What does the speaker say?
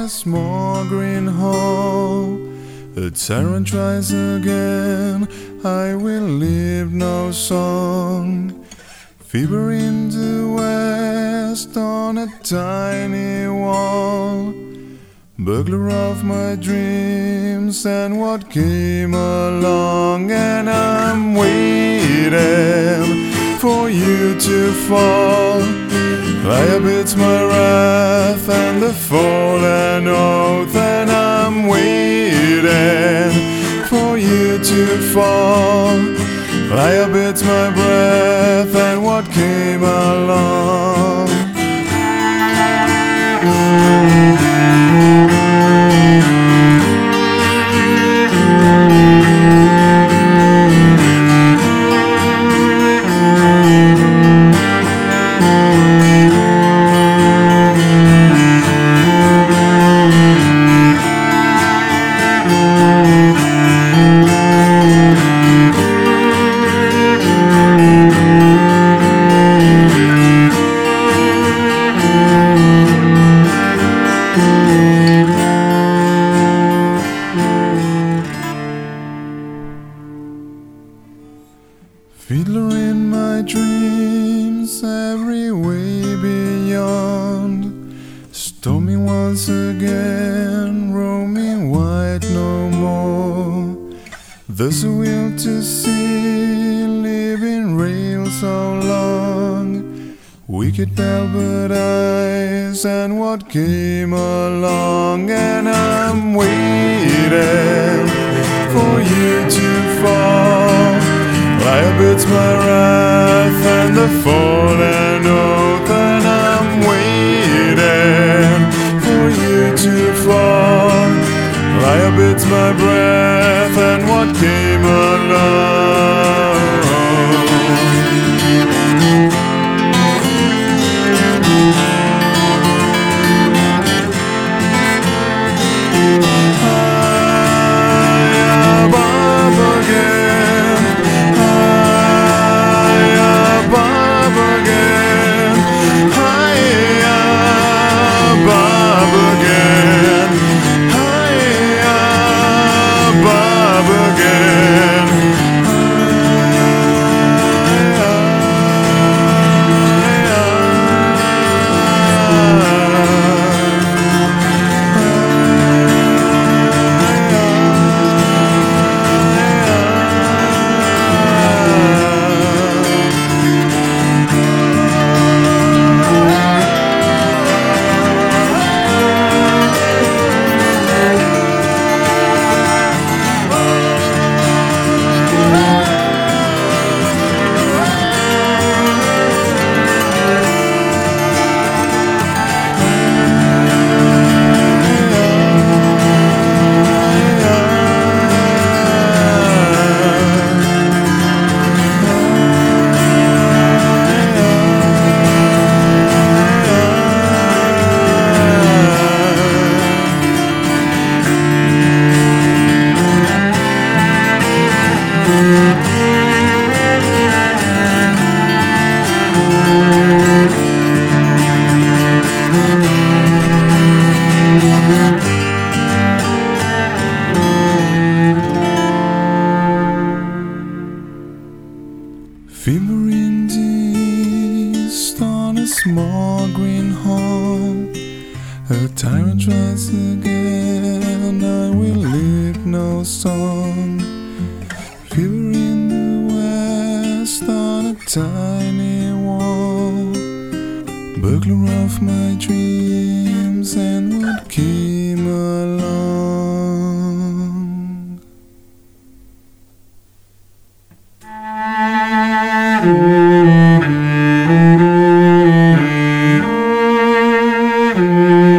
small green hall. A tyrant tries again, I will leave no song. Fever in the west on a tiny wall. Burglar of my dreams and what came along. And I'm waiting for you to fall. Fire bids my wrath and the fallen oath. And I'm waiting for you to fall. Fire bids my breath and what came along. Fiddler in my dreams, every way beyond. Stormy once again, roaming wide no more. There's a will to see, living rail so long. Wicked velvet eyes and what came along. And I'm waiting for you to fall. Fire bids my wrath and the fallen oath. And I'm waiting for you to fall. Fire bids my breath and what came along. Fever in the east on a small green hall. A tyrant tries again, I will leave no song. Fever in the west on a tiny wall. Burglar of my dreams and what came along.